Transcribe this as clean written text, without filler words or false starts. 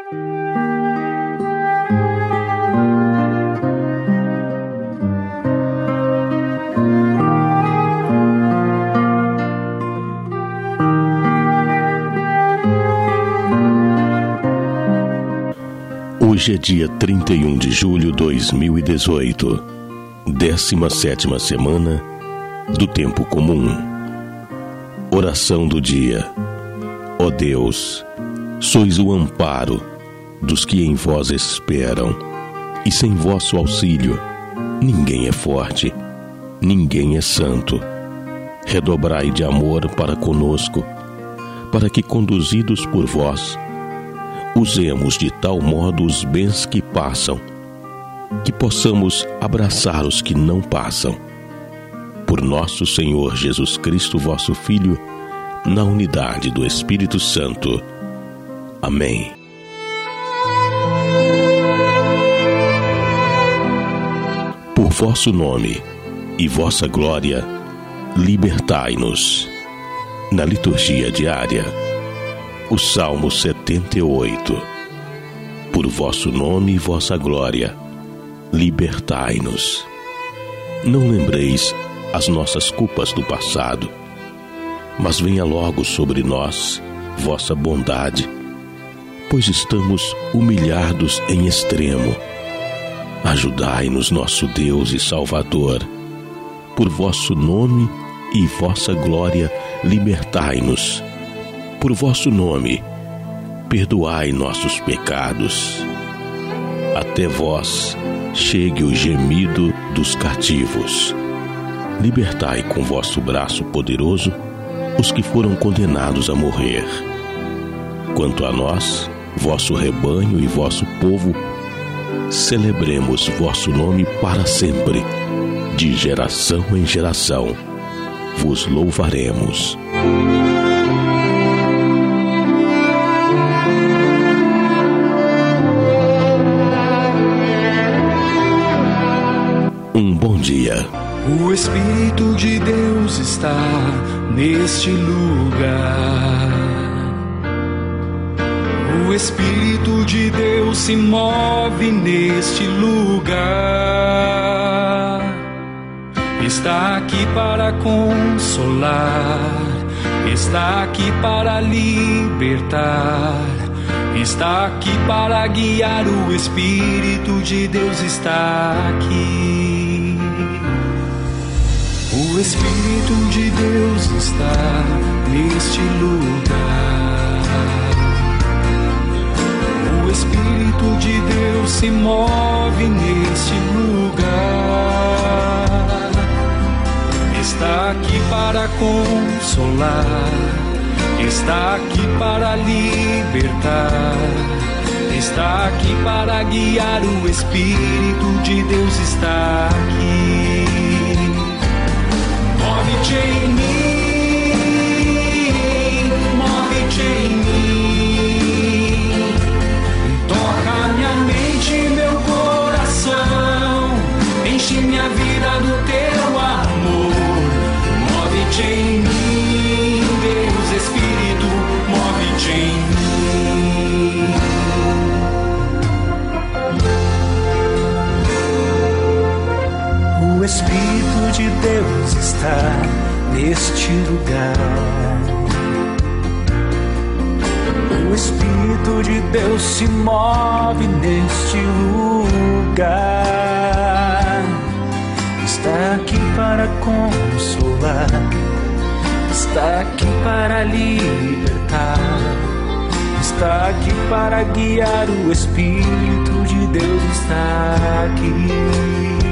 Hoje é dia 31 de julho de 2018, 17ª semana do Tempo Comum. Oração do dia. Ó Deus, sois o amparo dos que em vós esperam, e sem vosso auxílio ninguém é forte, ninguém é santo. Redobrai de amor para conosco, para que, conduzidos por vós, usemos de tal modo os bens que passam, que possamos abraçar os que não passam. Por nosso Senhor Jesus Cristo, vosso Filho, na unidade do Espírito Santo. Amém. Por vosso nome e vossa glória, libertai-nos. Na liturgia diária, o Salmo 78. Por vosso nome e vossa glória, libertai-nos. Não lembreis as nossas culpas do passado, mas venha logo sobre nós vossa bondade, pois estamos humilhados em extremo. Ajudai-nos, nosso Deus e Salvador. Por vosso nome e vossa glória, libertai-nos. Por vosso nome, perdoai nossos pecados. Até vós chegue o gemido dos cativos. Libertai com vosso braço poderoso os que foram condenados a morrer. Quanto a nós, vosso rebanho e vosso povo, celebremos vosso nome para sempre. De geração em geração, vos louvaremos. Um bom dia. O Espírito de Deus está neste lugar. O Espírito de Deus se move neste lugar. Está aqui para consolar, está aqui para libertar, está aqui para guiar. O Espírito de Deus está aqui. O Espírito de Deus está neste lugar. O Espírito de Deus se move neste lugar. Está aqui para consolar, está aqui para libertar, está aqui para guiar. O Espírito de Deus está aqui. Move-te em mim, move-te em mim. Toca minha mente e meu coração, enche minha vida do teu amor. Move-te em mim, Deus Espírito, move-te em mim. O Espírito de Deus está neste lugar. O Espírito de Deus se move neste lugar. Está aqui para consolar, está aqui para libertar, está aqui para guiar. O Espírito de Deus está aqui.